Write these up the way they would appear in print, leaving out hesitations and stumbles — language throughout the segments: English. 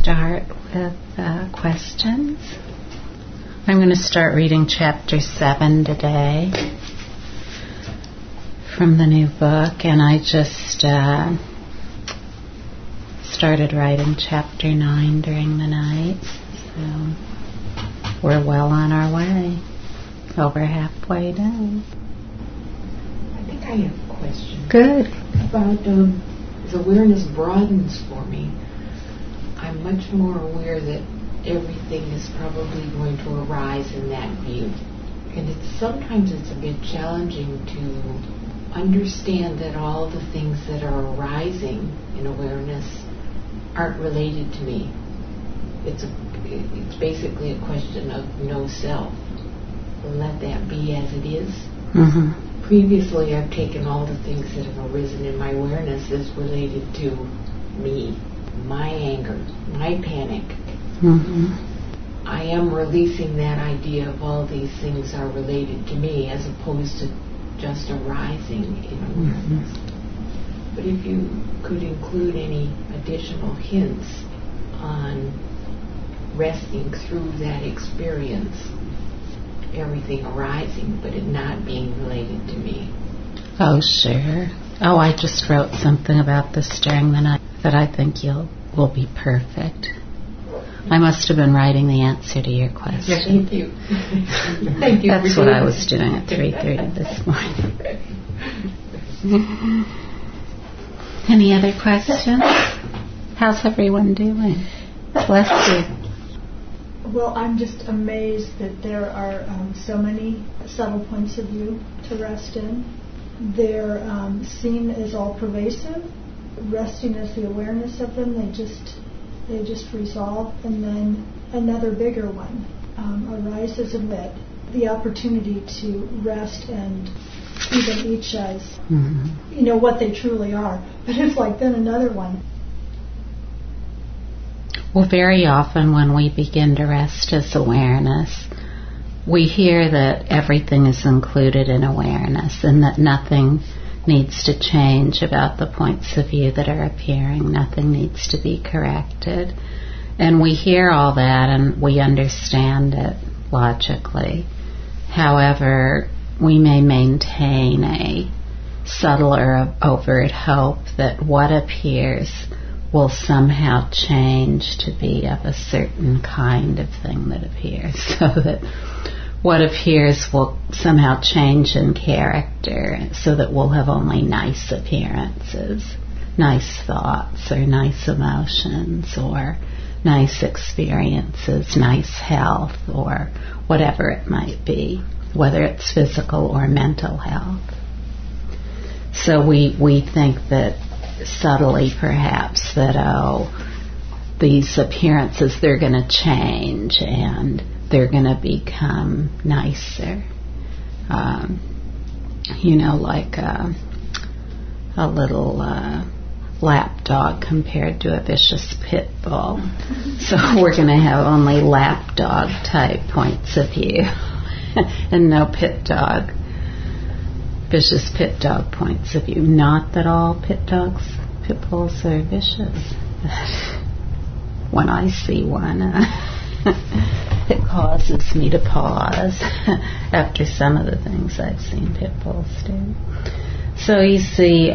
start with questions. I'm going to start reading chapter 7 today from the new book, and I just started writing chapter 9 during the night, so we're well on our way, over halfway done. I think I have a question. Good. About as awareness broadens for me, I'm much more aware that everything is probably going to arise in that view. And sometimes it's a bit challenging to understand that all the things that are arising in awareness aren't related to me. It's basically a question of no self. Let that be as it is. Mm-hmm. Previously, I've taken all the things that have arisen in my awareness as related to me, my anger, my panic. Mm-hmm. I am releasing that idea of all these things are related to me as opposed to just arising in awareness. Mm-hmm. But if you could include any additional hints on resting through that experience, everything arising, but it not being related to me. Oh, sure. Oh, I just wrote something about this during the night that I think will be perfect. I must have been writing the answer to your question. Thank you. Thank you. That's what I was doing at 3:30 this morning. Any other questions? How's everyone doing? Bless you. Well, I'm just amazed that there are so many subtle points of view to rest in. They're seen as all pervasive. Resting as the awareness of them, they just resolve, and then another bigger one arises amid the opportunity to rest and even each as what they truly are. But it's like then another one. Well, very often when we begin to rest as awareness, we hear that everything is included in awareness and that nothing needs to change about the points of view that are appearing. Nothing needs to be corrected. And we hear all that and we understand it logically. However, we may maintain a subtle or overt hope that what appears will somehow change to be of a certain kind of thing that appears, so that what appears will somehow change in character, so that we'll have only nice appearances, nice thoughts, or nice emotions, or nice experiences, nice health, or whatever it might be, whether it's physical or mental health. So we think that subtly perhaps that, these appearances, they're going to change and they're going to become nicer. Like a little lap dog compared to a vicious pit bull. So we're going to have only lap dog type points of view and no vicious pit dog points of view. Not that all pit bulls are vicious. When I see one, it causes me to pause after some of the things I've seen pit bulls do. So you see,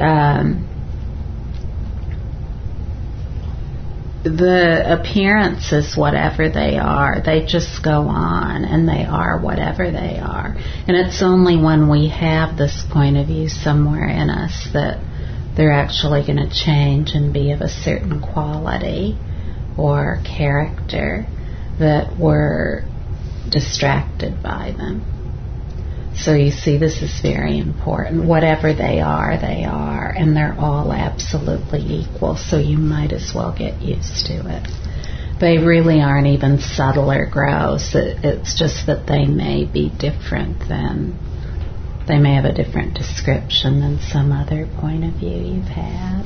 the appearances, whatever they are, they just go on, and they are whatever they are. And it's only when we have this point of view somewhere in us that they're actually going to change and be of a certain quality or character that we're distracted by them. So you see, this is very important. Whatever they are, and they're all absolutely equal, so you might as well get used to it. They really aren't even subtle or gross. It's just that they may be different they may have a different description than some other point of view you've had.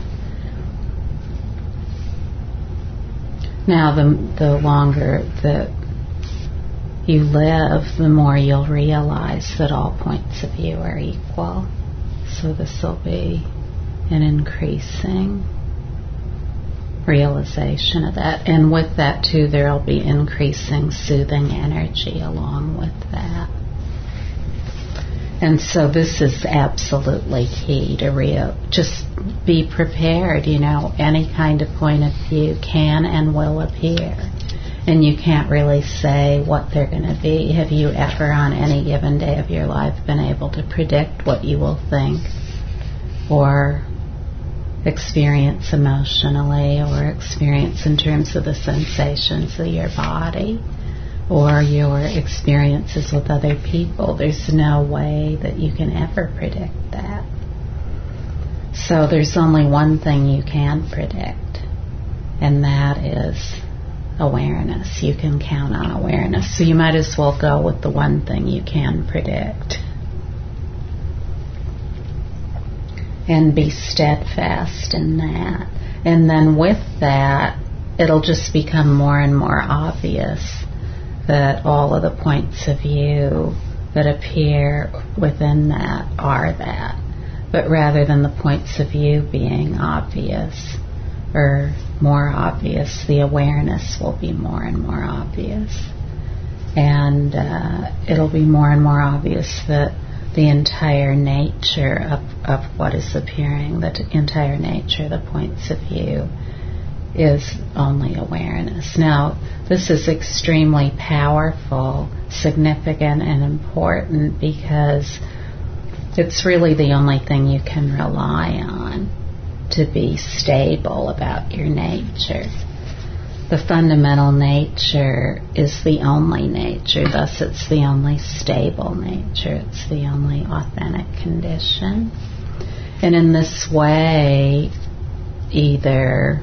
Now, the longer that you live, the more you'll realize that all points of view are equal. So this will be an increasing realization of that. And with that too, there'll be increasing soothing energy along with that. And so this is absolutely key to just be prepared. Any kind of point of view can and will appear. And you can't really say what they're going to be. Have you ever on any given day of your life been able to predict what you will think or experience emotionally or experience in terms of the sensations of your body or your experiences with other people? There's no way that you can ever predict that. So there's only one thing you can predict, and that is awareness. You can count on awareness. So you might as well go with the one thing you can predict. And be steadfast in that. And then with that, it'll just become more and more obvious that all of the points of view that appear within that are that. But rather than the points of view being obvious or more obvious, the awareness will be more and more obvious. And it'll be more and more obvious that the entire nature of what is appearing, the entire nature, the points of view, is only awareness. Now, this is extremely powerful, significant, and important because it's really the only thing you can rely on to be stable about your nature. The fundamental nature is the only nature, thus it's the only stable nature, it's the only authentic condition. And in this way, either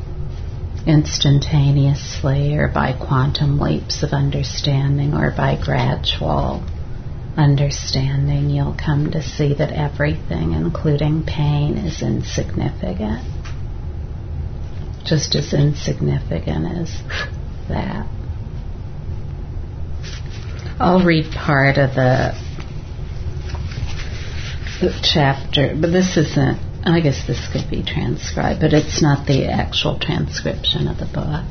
instantaneously or by quantum leaps of understanding or by gradual understanding, you'll come to see that everything, including pain, is insignificant. Just as insignificant as that. I'll read part of the chapter, but this isn't, I guess this could be transcribed, but it's not the actual transcription of the book.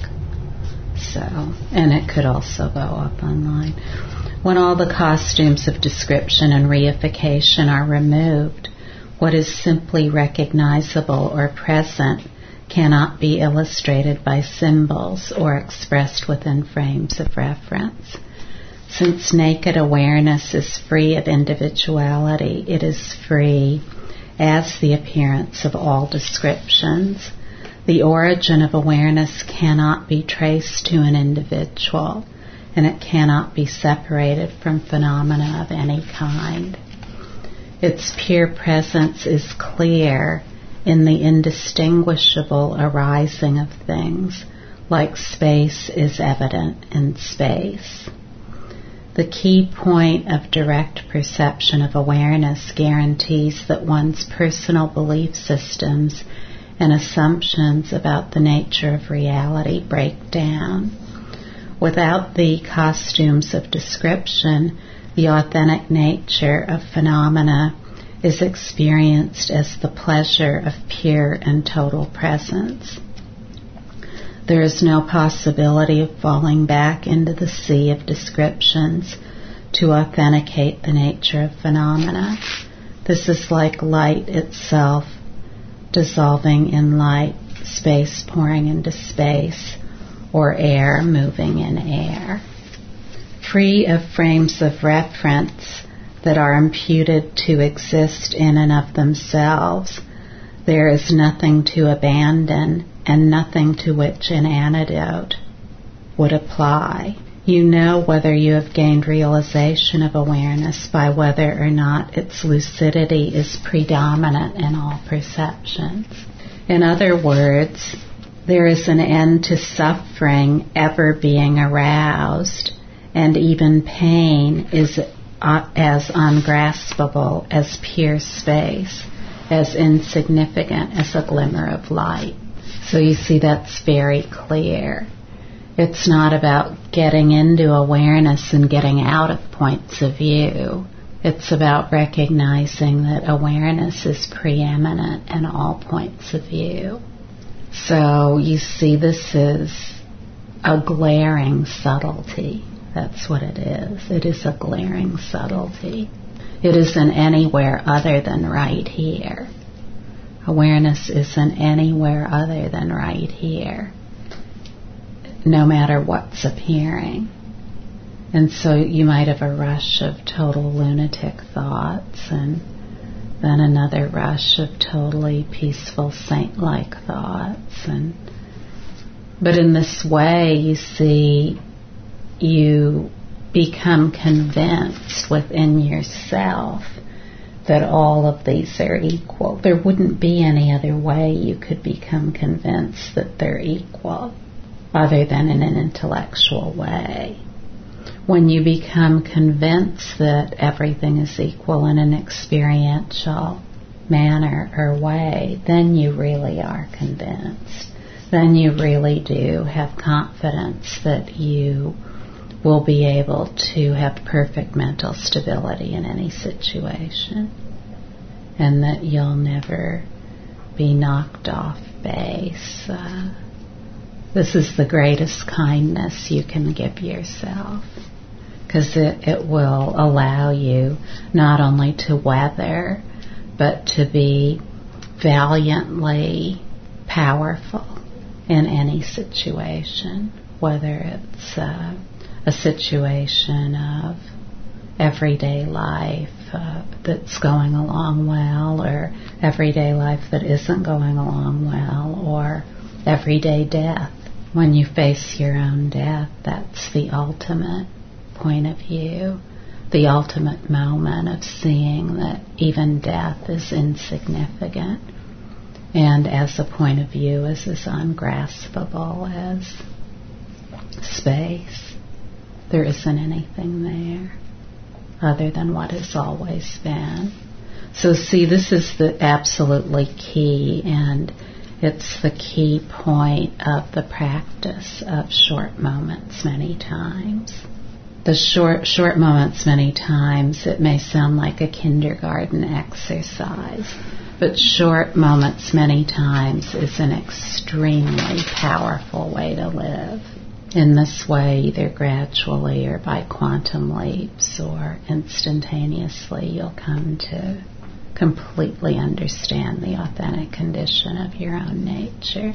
So, and it could also go up online. When all the costumes of description and reification are removed, what is simply recognizable or present cannot be illustrated by symbols or expressed within frames of reference. Since naked awareness is free of individuality, it is free as the appearance of all descriptions. The origin of awareness cannot be traced to an individual, and it cannot be separated from phenomena of any kind. Its pure presence is clear in the indistinguishable arising of things, like space is evident in space. The key point of direct perception of awareness guarantees that one's personal belief systems and assumptions about the nature of reality break down. Without the costumes of description, the authentic nature of phenomena is experienced as the pleasure of pure and total presence. There is no possibility of falling back into the sea of descriptions to authenticate the nature of phenomena. This is like light itself dissolving in light, space pouring into space, or air moving in air. Free of frames of reference that are imputed to exist in and of themselves, there is nothing to abandon and nothing to which an antidote would apply. You know whether you have gained realization of awareness by whether or not its lucidity is predominant in all perceptions. In other words, there is an end to suffering ever being aroused, and even pain is as ungraspable as pure space, as insignificant as a glimmer of light. So you see, that's very clear. It's not about getting into awareness and getting out of points of view. It's about recognizing that awareness is preeminent in all points of view. So you see, this is a glaring subtlety. That's what it is. It is a glaring subtlety. It isn't anywhere other than right here. Awareness isn't anywhere other than right here, no matter what's appearing. And so you might have a rush of total lunatic thoughts, and then another rush of totally peaceful saint-like thoughts. But in this way, you see, you become convinced within yourself that all of these are equal. There wouldn't be any other way you could become convinced that they're equal other than in an intellectual way. When you become convinced that everything is equal in an experiential manner or way, then you really are convinced. Then you really do have confidence that you will be able to have perfect mental stability in any situation, and that you'll never be knocked off base. This is the greatest kindness you can give yourself, because it will allow you not only to weather, but to be valiantly powerful in any situation, whether it's a situation of everyday life that's going along well, or everyday life that isn't going along well, or everyday death. When you face your own death, that's the ultimate point of view, the ultimate moment of seeing that even death is insignificant, and as a point of view is as ungraspable as space. There isn't anything there other than what has always been. So see, this is the absolutely key, and it's the key point of the practice of short moments many times. The short moments many times, it may sound like a kindergarten exercise, but short moments many times is an extremely powerful way to live. In this way, either gradually or by quantum leaps or instantaneously, you'll come to completely understand the authentic condition of your own nature.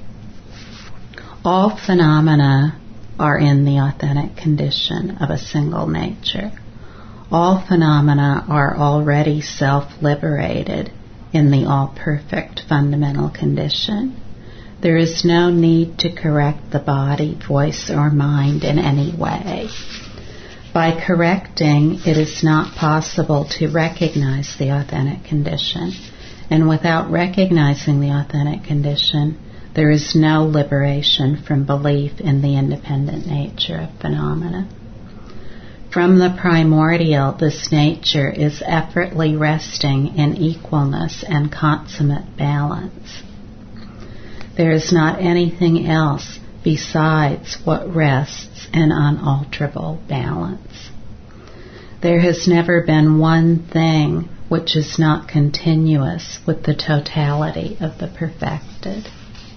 All phenomena are in the authentic condition of a single nature. All phenomena are already self-liberated in the all-perfect fundamental condition. There is no need to correct the body, voice, or mind in any way. By correcting, it is not possible to recognize the authentic condition, and without recognizing the authentic condition, there is no liberation from belief in the independent nature of phenomena. From the primordial, this nature is effortlessly resting in equalness and consummate balance. There is not anything else besides what rests in unalterable balance. There has never been one thing which is not continuous with the totality of the perfected.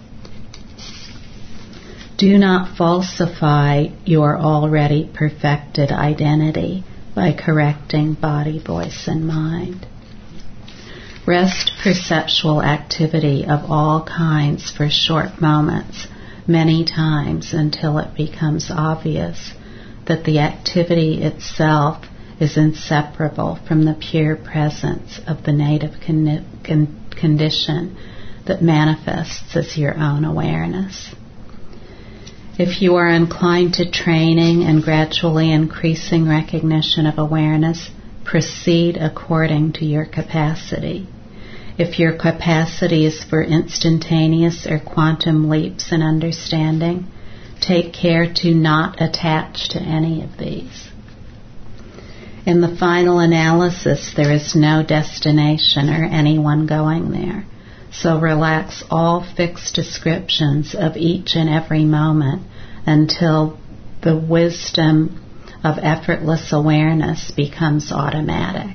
Do not falsify your already perfected identity by correcting body, voice, and mind. Rest perceptual activity of all kinds for short moments, many times, until it becomes obvious that the activity itself is inseparable from the pure presence of the native condition that manifests as your own awareness. If you are inclined to training and gradually increasing recognition of awareness, proceed according to your capacity. If your capacity is for instantaneous or quantum leaps in understanding, take care to not attach to any of these. In the final analysis, there is no destination or anyone going there. So relax all fixed descriptions of each and every moment until the wisdom of effortless awareness becomes automatic.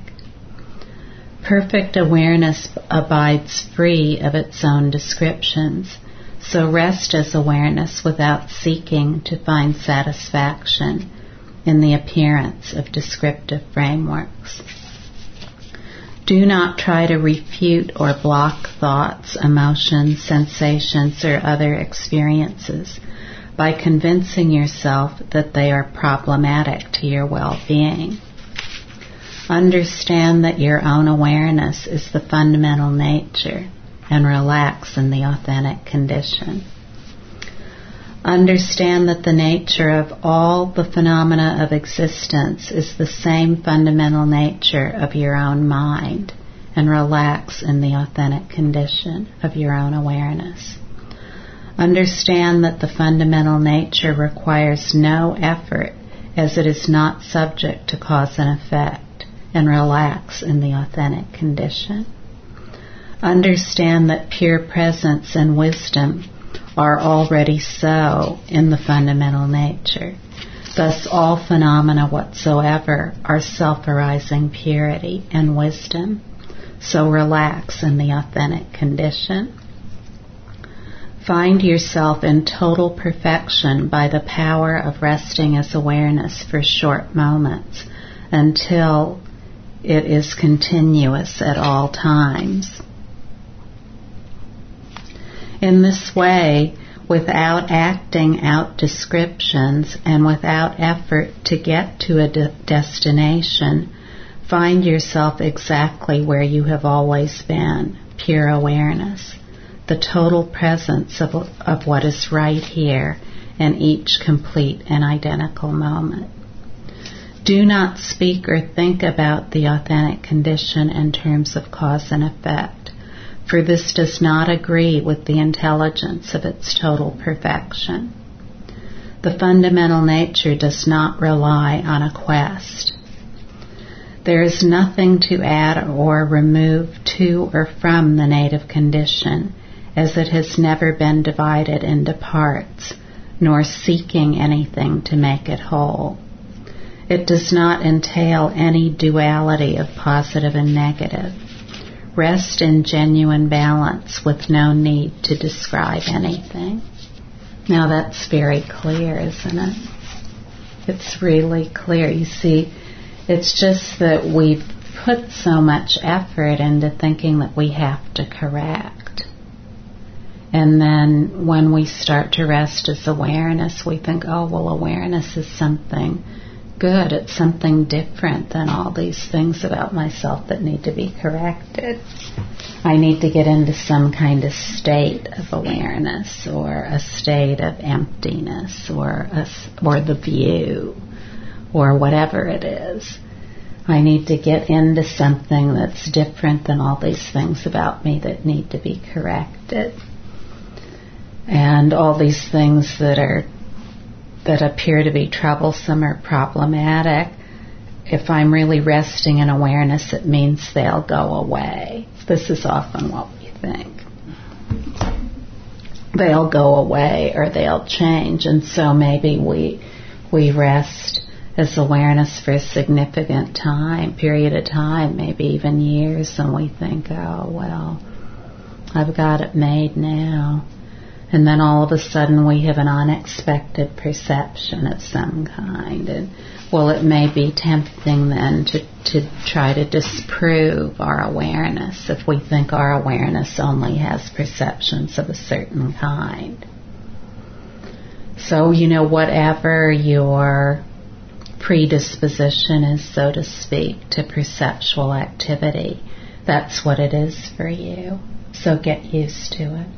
Perfect awareness abides free of its own descriptions, So rest as awareness without seeking to find satisfaction in the appearance of descriptive frameworks. Do not try to refute or block thoughts, emotions, sensations, or other experiences by convincing yourself that they are problematic to your well-being. Understand that your own awareness is the fundamental nature and relax in the authentic condition. Understand that the nature of all the phenomena of existence is the same fundamental nature of your own mind and relax in the authentic condition of your own awareness. Understand that the fundamental nature requires no effort as it is not subject to cause and effect, and relax in the authentic condition. Understand that pure presence and wisdom are already so in the fundamental nature. Thus all phenomena whatsoever are self-arising purity and wisdom. So relax in the authentic condition. Find yourself in total perfection by the power of resting as awareness for short moments until it is continuous at all times. In this way, without acting out descriptions and without effort to get to a destination, find yourself exactly where you have always been, pure awareness, the total presence of what is right here in each complete and identical moment. Do not speak or think about the authentic condition in terms of cause and effect, for this does not agree with the intelligence of its total perfection. The fundamental nature does not rely on a quest. There is nothing to add or remove to or from the native condition, as it has never been divided into parts, nor seeking anything to make it whole. It does not entail any duality of positive and negative. Rest in genuine balance with no need to describe anything. Now that's very clear, isn't it? It's really clear. You see, it's just that we've put so much effort into thinking that we have to correct. And then when we start to rest as awareness, we think, oh, well, awareness is something good. It's something different than all these things about myself that need to be corrected. I need to get into some kind of state of awareness or a state of emptiness or the view or whatever it is. I need to get into something that's different than all these things about me that need to be corrected. And all these things that appear to be troublesome or problematic, if I'm really resting in awareness, it means they'll go away. This is often what we think. They'll go away or they'll change, and so maybe we rest as awareness for a significant period of time, maybe even years, and we think, oh, well, I've got it made now. And then all of a sudden we have an unexpected perception of some kind. And, well, it may be tempting then to try to disprove our awareness if we think our awareness only has perceptions of a certain kind. So, whatever your predisposition is, so to speak, to perceptual activity, that's what it is for you. So get used to it.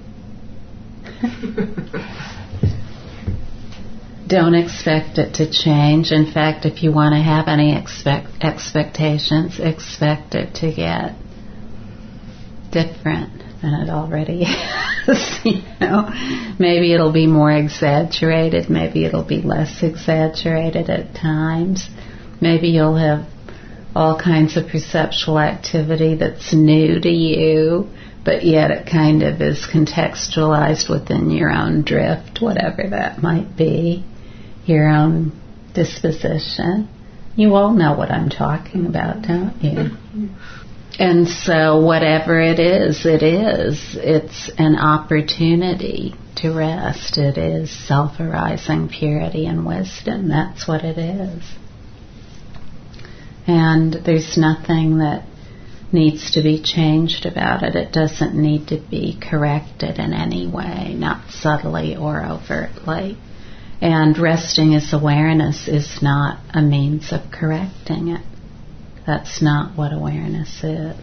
Don't expect it to change. In fact, if you want to have any expectations, expect it to get different than it already is. Maybe it'll be more exaggerated. Maybe it'll be less exaggerated at times. Maybe you'll have all kinds of perceptual activity that's new to you, but yet it kind of is contextualized within your own drift, whatever that might be, your own disposition. You all know what I'm talking about, don't you? And so whatever it is. It's an opportunity to rest. It is self-arising purity and wisdom. That's what it is. And there's nothing that needs to be changed about it. It doesn't need to be corrected in any way, not subtly or overtly. And resting as awareness is not a means of correcting it. That's not what awareness is.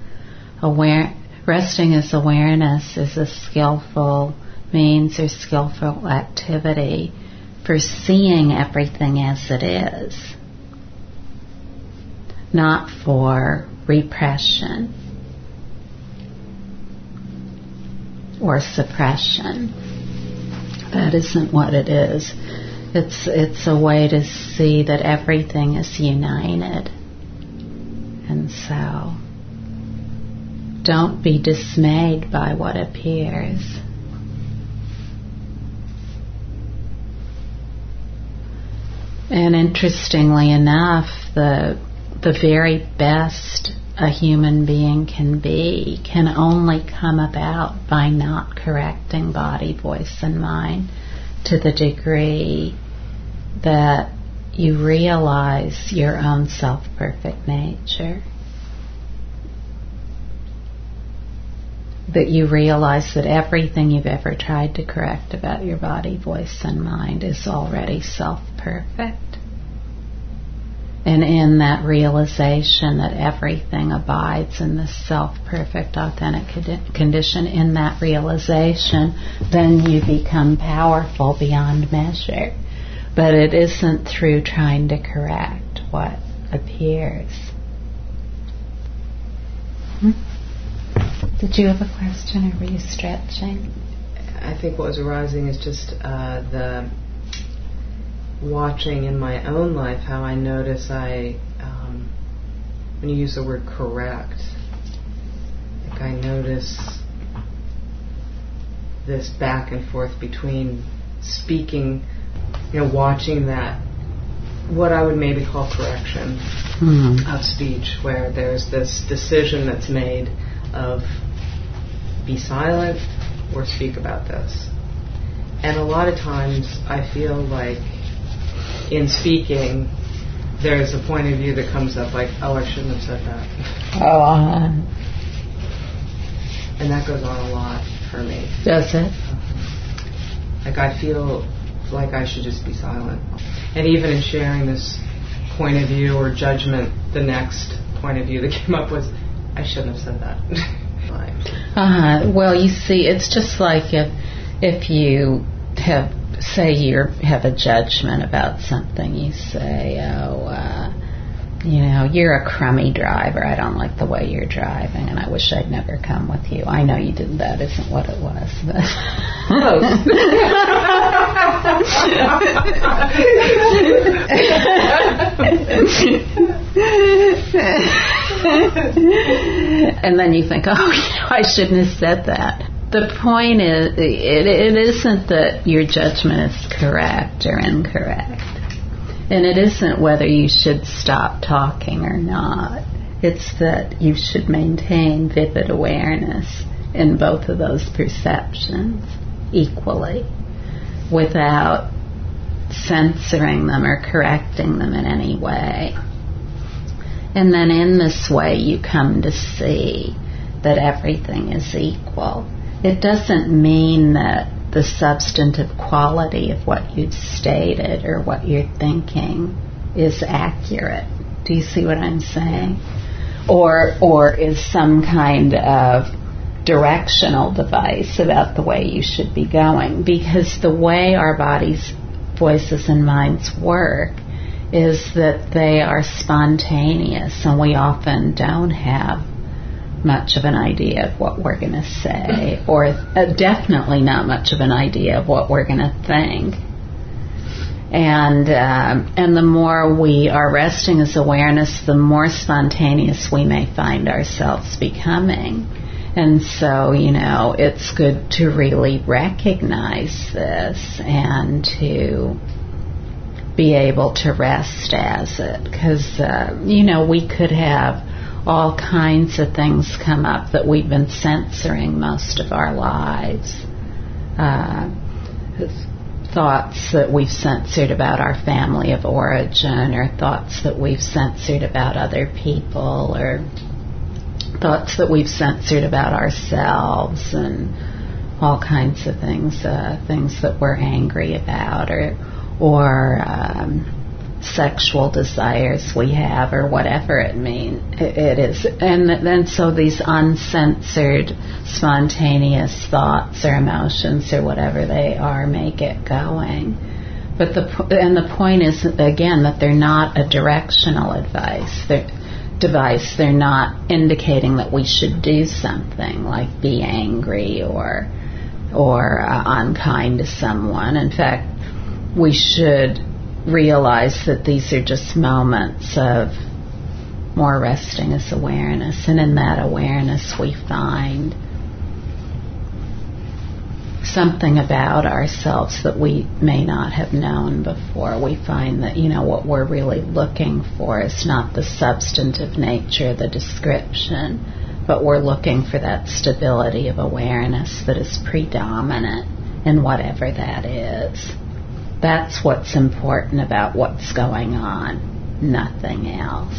Resting as awareness is a skillful means or skillful activity for seeing everything as it is, not for repression or suppression. That isn't what it is. It's a way to see that everything is united. And so, don't be dismayed by what appears. And interestingly enough, the very best a human being can be can only come about by not correcting body, voice, and mind to the degree that you realize your own self-perfect nature. That you realize that everything you've ever tried to correct about your body, voice, and mind is already self-perfect. And in that realization that everything abides in this self-perfect, authentic condition, in that realization, then you become powerful beyond measure. But it isn't through trying to correct what appears. Did you have a question, or were you stretching? I think what was arising is just the watching in my own life how I notice when you use the word correct, like I notice this back and forth between speaking, watching that, what I would maybe call correction of speech, where there's this decision that's made of be silent or speak about this. And a lot of times I feel like in speaking there's a point of view that comes up like, oh, I shouldn't have said that. And that goes on a lot for me. Does it? Like I feel like I should just be silent. And even in sharing this point of view or judgment, the next point of view that came up was, I shouldn't have said that. Well, you see, it's just like if you have, say you have a judgment about something, you say, you're a crummy driver, I don't like the way you're driving, and I wish I'd never come with you. I know you did that, isn't what it was. And then you think, I shouldn't have said that. The point is, it isn't that your judgment is correct or incorrect. And it isn't whether you should stop talking or not. It's that you should maintain vivid awareness in both of those perceptions equally, without censoring them or correcting them in any way. And then in this way you come to see that everything is equal. It doesn't mean that the substantive quality of what you've stated or what you're thinking is accurate. Do you see what I'm saying? Or is some kind of directional device about the way you should be going. Because the way our bodies, voices, and minds work is that they are spontaneous, and we often don't have much of an idea of what we're going to say, or definitely not much of an idea of what we're going to think. And the more we are resting as awareness, the more spontaneous we may find ourselves becoming. And so, it's good to really recognize this and to be able to rest as it. Because, we could have all kinds of things come up that we've been censoring most of our lives. Thoughts that we've censored about our family of origin, or thoughts that we've censored about other people, or thoughts that we've censored about ourselves, and all kinds of things, things that we're angry about, or sexual desires we have, or whatever it is. And then so these uncensored, spontaneous thoughts or emotions or whatever they are make it going. But the point is, again, that they're not a directional device. They're not indicating that we should do something like be angry or unkind to someone. In fact, we should realize that these are just moments of more resting as awareness, and in that awareness we find something about ourselves that we may not have known before. We find that, what we're really looking for is not the substantive nature, the description, but we're looking for that stability of awareness that is predominant in whatever that is. That's what's important about what's going on, nothing else.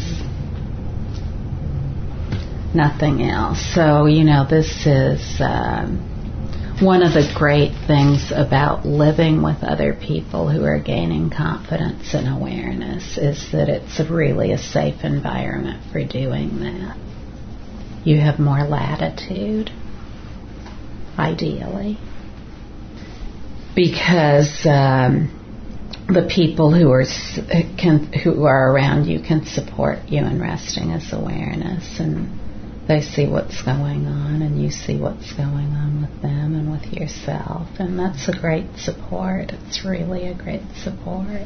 Nothing else. So, this is one of the great things about living with other people who are gaining confidence and awareness, is that it's really a safe environment for doing that. You have more latitude, ideally. Because the people who are around you can support you in resting as awareness, and they see what's going on, and you see what's going on with them and with yourself, and that's a great support. It's really a great support.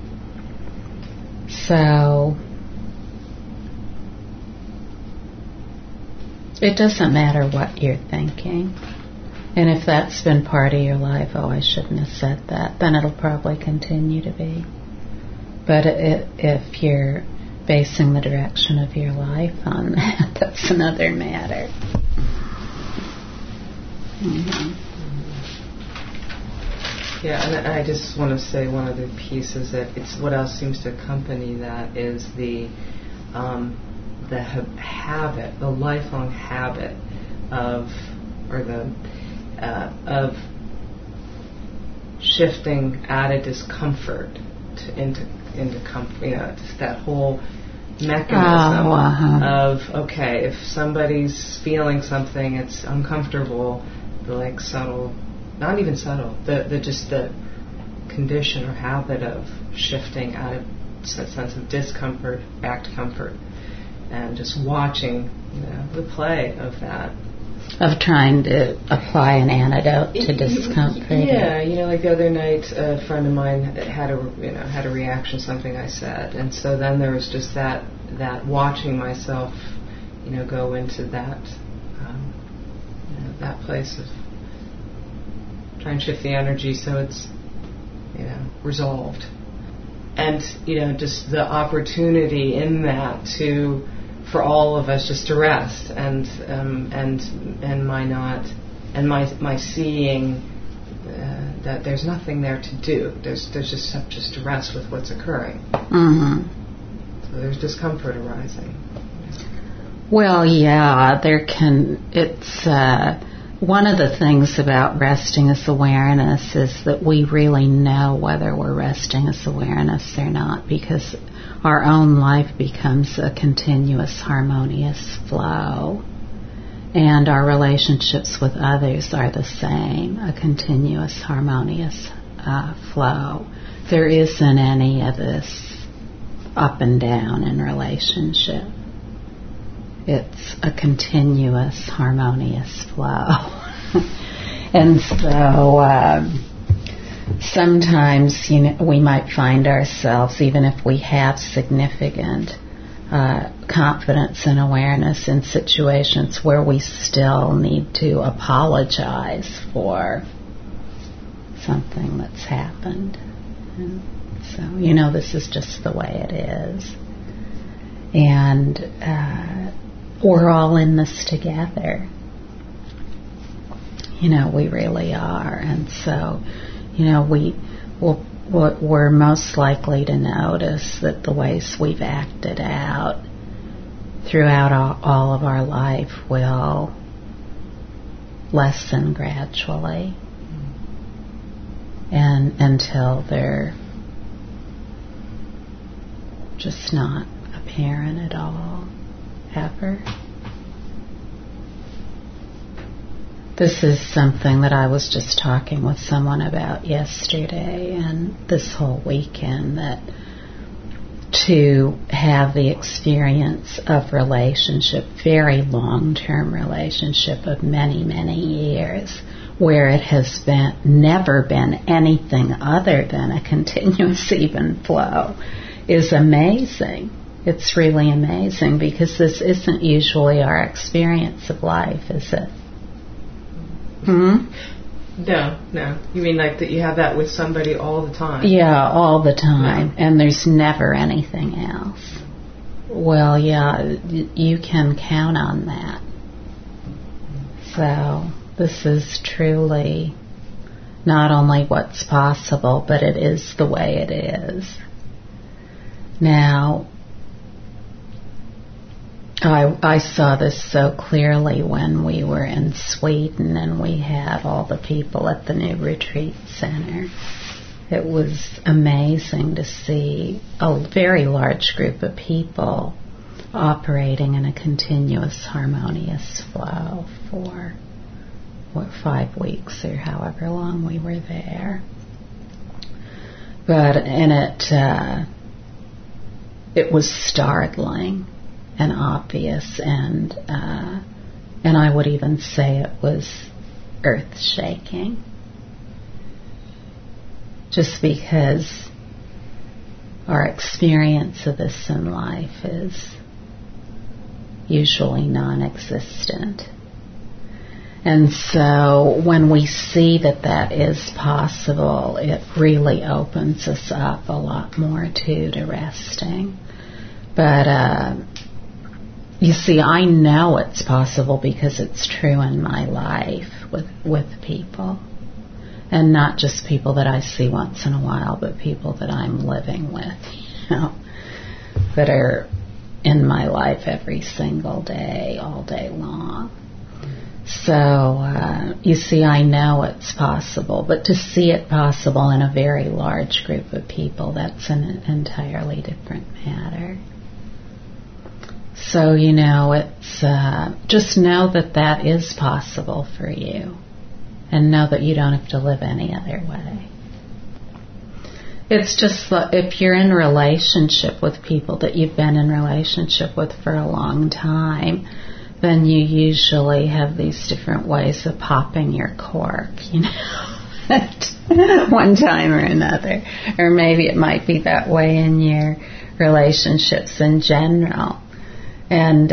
So it doesn't matter what you're thinking. And if that's been part of your life, I shouldn't have said that, then it'll probably continue to be. But if you're basing the direction of your life on that, that's another matter. Mm-hmm. Yeah, and I just want to say one other piece is that it's what else seems to accompany that is the habit, the lifelong habit of shifting out of discomfort into comfort. Just that whole mechanism of, okay, if somebody's feeling something, it's uncomfortable. The subtle, not even subtle, the condition or habit of shifting out of a sense of discomfort back to comfort, and just watching the play of that. Of trying to apply an antidote to discomfort. Yeah, like the other night, a friend of mine had a reaction to something I said, and so then there was just that watching myself, go into that that place of trying to shift the energy so it's resolved, and just the opportunity in that for all of us just to rest and my seeing that there's nothing there to do. There's just to rest with what's occurring. Mm-hmm. So there's discomfort arising. Well, yeah, it's one of the things about resting as awareness is that we really know whether we're resting as awareness or not, because our own life becomes a continuous harmonious flow, and our relationships with others are the same, a continuous harmonious flow. There isn't any of this up and down in relationship. It's a continuous harmonious flow. And so sometimes we might find ourselves, even if we have significant confidence and awareness, in situations where we still need to apologize for something that's happened. And so, this is just the way it is. And we're all in this together. We really are. And so, we're most likely to notice that the ways we've acted out throughout all of our life will lessen gradually, and until they're just not apparent at all, ever. This is something that I was just talking with someone about yesterday and this whole weekend, that to have the experience of relationship, very long-term relationship of many, many years, where it has never been anything other than a continuous even flow, is amazing. It's really amazing, because this isn't usually our experience of life, is it? No. You mean like that you have that with somebody all the time? Yeah, all the time. Yeah. And there's never anything else. Well, yeah, you can count on that. So this is truly not only what's possible, but it is the way it is. Now, I saw this so clearly when we were in Sweden and we had all the people at the new retreat center. It was amazing to see a very large group of people operating in a continuous, harmonious flow for 5 weeks or however long we were there. But it was startling and obvious, and I would even say it was earth-shaking, just because our experience of this in life is usually non-existent. And so when we see that is possible, it really opens us up a lot more to resting. But you see, I know it's possible because it's true in my life with people. And not just people that I see once in a while, but people that I'm living with, that are in my life every single day, all day long. So, you see, I know it's possible, but to see it possible in a very large group of people, that's an entirely different matter. So, it's just know that is possible for you, and know that you don't have to live any other way. It's just if you're in relationship with people that you've been in relationship with for a long time, then you usually have these different ways of popping your cork, at one time or another. Or maybe it might be that way in your relationships in general. And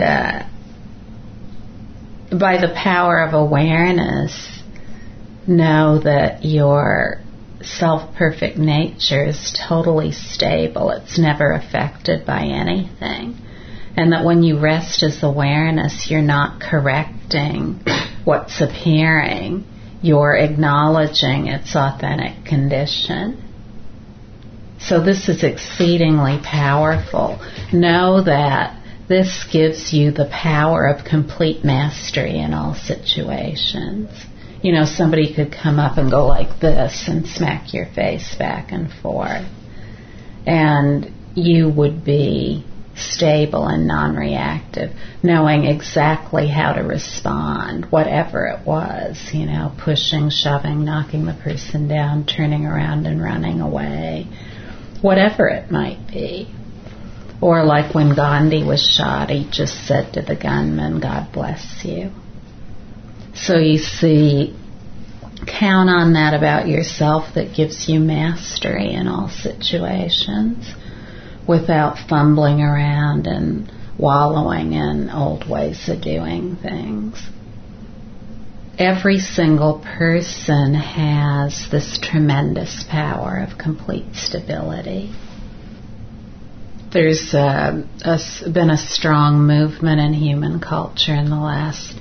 by the power of awareness, know that your self-perfect nature is totally stable. It's never affected by anything. And that when you rest as awareness, you're not correcting what's appearing. You're acknowledging its authentic condition. So this is exceedingly powerful. Know that this gives you the power of complete mastery in all situations. Somebody could come up and go like this and smack your face back and forth. And you would be stable and non-reactive, knowing exactly how to respond, whatever it was, pushing, shoving, knocking the person down, turning around and running away, whatever it might be. Or like when Gandhi was shot, he just said to the gunman, "God bless you." So you see, count on that about yourself that gives you mastery in all situations without fumbling around and wallowing in old ways of doing things. Every single person has this tremendous power of complete stability. there's been a strong movement in human culture in the last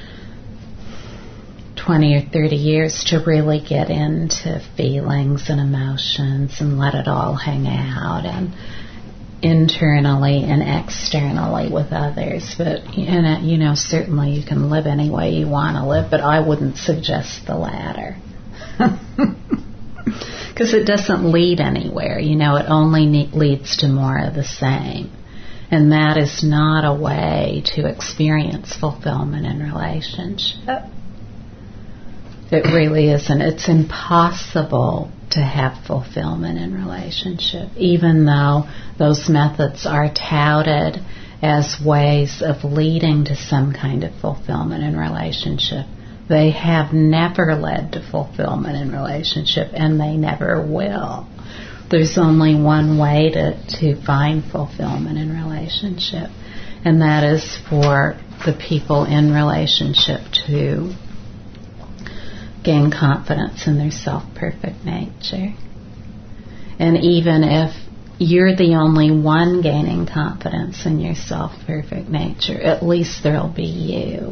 20 or 30 years to really get into feelings and emotions and let it all hang out, and internally and externally with others. But certainly you can live any way you want to live, but I wouldn't suggest the latter. Because it doesn't lead anywhere. It only leads to more of the same. And that is not a way to experience fulfillment in relationship. It really isn't. It's impossible to have fulfillment in relationship, even though those methods are touted as ways of leading to some kind of fulfillment in relationship. They have never led to fulfillment in relationship, and they never will. There's only one way to find fulfillment in relationship, and that is for the people in relationship to gain confidence in their self-perfect nature. And even if you're the only one gaining confidence in your self-perfect nature, at least there'll be you.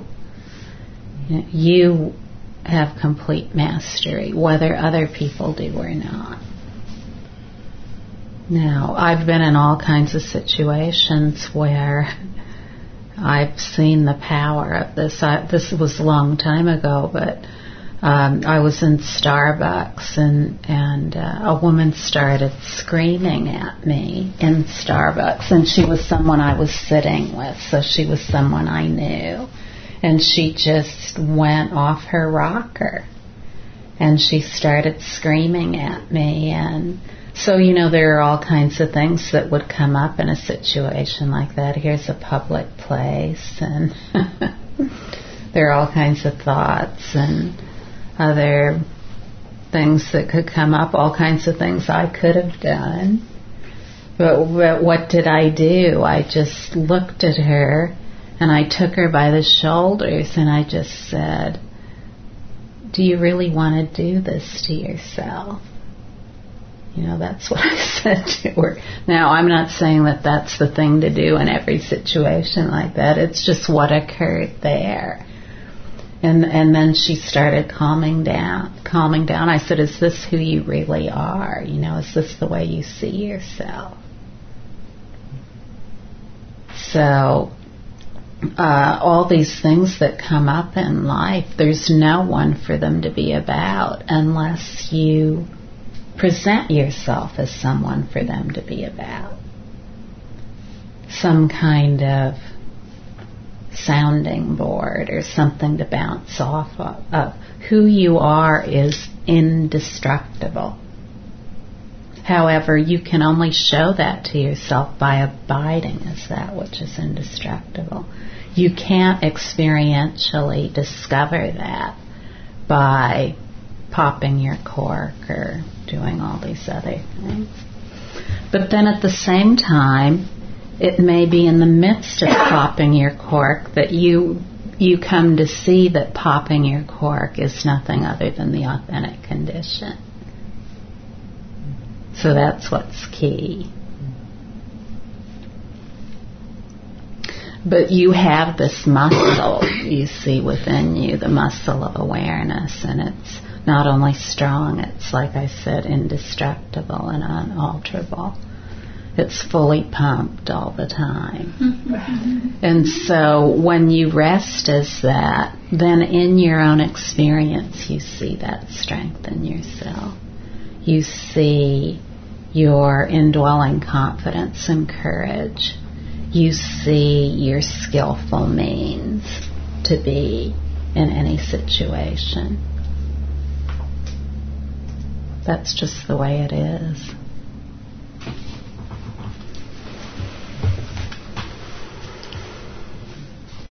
You have complete mastery, whether other people do or not. Now, I've been in all kinds of situations where I've seen the power of this. This was a long time ago, but I was in Starbucks and a woman started screaming at me in Starbucks, and she was someone I was sitting with, so she was someone I knew, and she just went off her rocker and she started screaming at me. And so there are all kinds of things that would come up in a situation like that. Here's a public place, and there are all kinds of thoughts and other things that could come up, all kinds of things I could have done. But what did I do? I just looked at her and I took her by the shoulders and I just said, do you really want to do this to yourself? That's what I said to her. Now, I'm not saying that that's the thing to do in every situation like that. It's just what occurred there. And then she started calming down. I said, is this who you really are? Is this the way you see yourself? So, all these things that come up in life, there's no one for them to be about unless you present yourself as someone for them to be about. Some kind of sounding board or something to bounce off of. Who you are is indestructible. However, you can only show that to yourself by abiding as that which is indestructible. You can't experientially discover that by popping your cork or doing all these other things. But then at the same time, it may be in the midst of popping your cork that you come to see that popping your cork is nothing other than the authentic condition. So that's what's key. But you have this muscle, you see, within you, the muscle of awareness, and it's not only strong, it's, like I said, indestructible and unalterable. It's fully pumped all the time. And so when you rest as that, then in your own experience you see that strength in yourself. You see your indwelling confidence and courage. You see your skillful means to be in any situation. That's just the way it is.